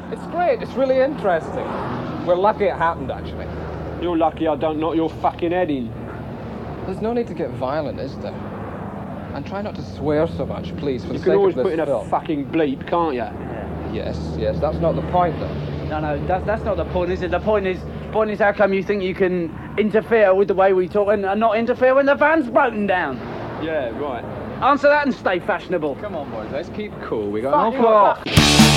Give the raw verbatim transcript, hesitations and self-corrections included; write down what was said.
It's great, it's really interesting. We're lucky it happened, actually. You're lucky I don't knock your fucking head in. There's no need to get violent, is there? And try not to swear so much, please, for You the can sake always of put this in film. a fucking bleep, can't you? Yes, yes, that's not the point, though. No, no, that's, that's not the point, is it? The point is, point is how come you think you can interfere with the way we talk and, and not interfere when the van's broken down? Yeah, right. Answer that and stay fashionable. Come on, boys, let's keep cool. We got Fuck an awful you lot. up.